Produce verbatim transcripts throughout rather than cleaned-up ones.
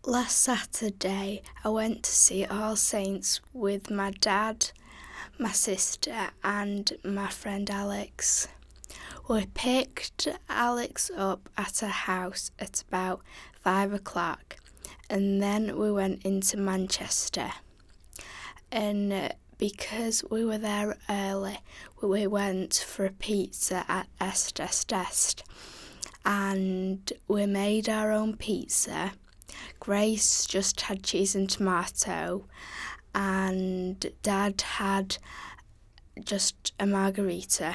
Last Saturday, I went to see All Saints with my dad, my sister, and my friend Alex. We picked Alex up at her house at about five o'clock, and then we went into Manchester. And uh, because we were there early, we went for a pizza at Estes Est, and we made our own pizza. Grace just had cheese and tomato, and Dad had just a margarita,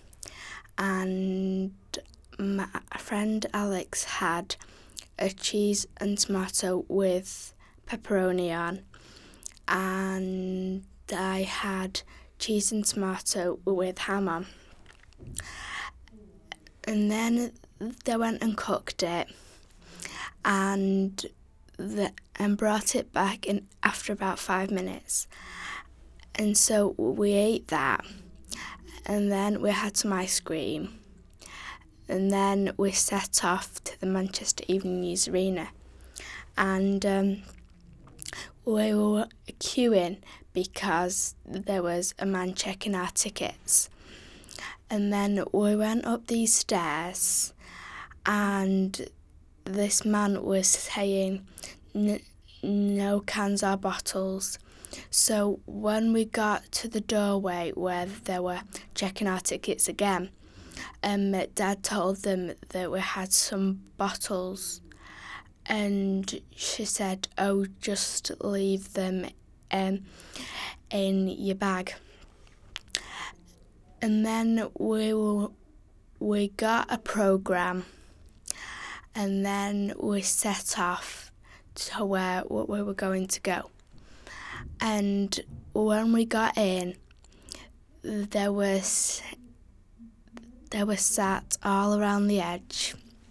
and my friend Alex had a cheese and tomato with pepperoni on, and I had cheese and tomato with ham on. And then they went and cooked it, and the, and brought it back in after about five minutes. And so we ate that, and then we had some ice cream, and then we set off to the Manchester Evening News Arena, and um, we were queuing because there was a man checking our tickets. And then we went up these stairs, and this man was saying no cans or bottles. So when we got to the doorway where they were checking our tickets again, um, Dad told them that we had some bottles, and she said, oh, just leave them um, in your bag. And then we were, we got a programme, and then we set off to where we were going to go. And when we got in, there was there was sat all around the edge